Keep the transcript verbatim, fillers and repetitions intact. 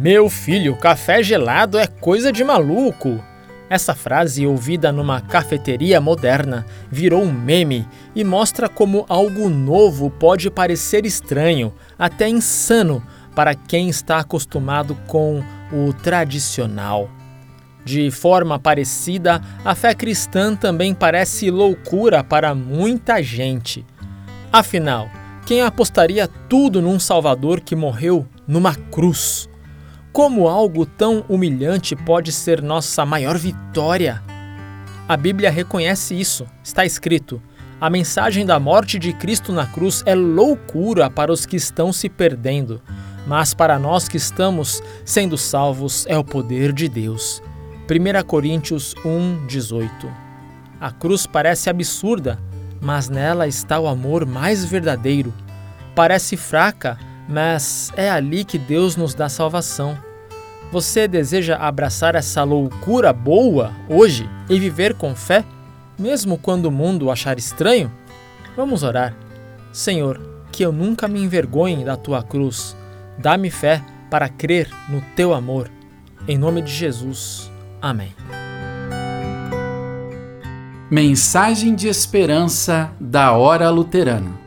Meu filho, café gelado é coisa de maluco. Essa frase, ouvida numa cafeteria moderna, virou um meme e mostra como algo novo pode parecer estranho, até insano, para quem está acostumado com o tradicional. De forma parecida, a fé cristã também parece loucura para muita gente. Afinal, quem apostaria tudo num Salvador que morreu numa cruz? Como algo tão humilhante pode ser nossa maior vitória? A Bíblia reconhece isso. Está escrito: a mensagem da morte de Cristo na cruz é loucura para os que estão se perdendo, mas para nós que estamos sendo salvos é o poder de Deus. primeira Coríntios um, dezoito. A cruz parece absurda, mas nela está o amor mais verdadeiro. Parece fraca, mas é ali que Deus nos dá salvação. Você deseja abraçar essa loucura boa hoje e viver com fé, mesmo quando o mundo achar estranho? Vamos orar. Senhor, que eu nunca me envergonhe da Tua cruz. Dá-me fé para crer no Teu amor. Em nome de Jesus. Amém. Mensagem de esperança da Hora Luterana.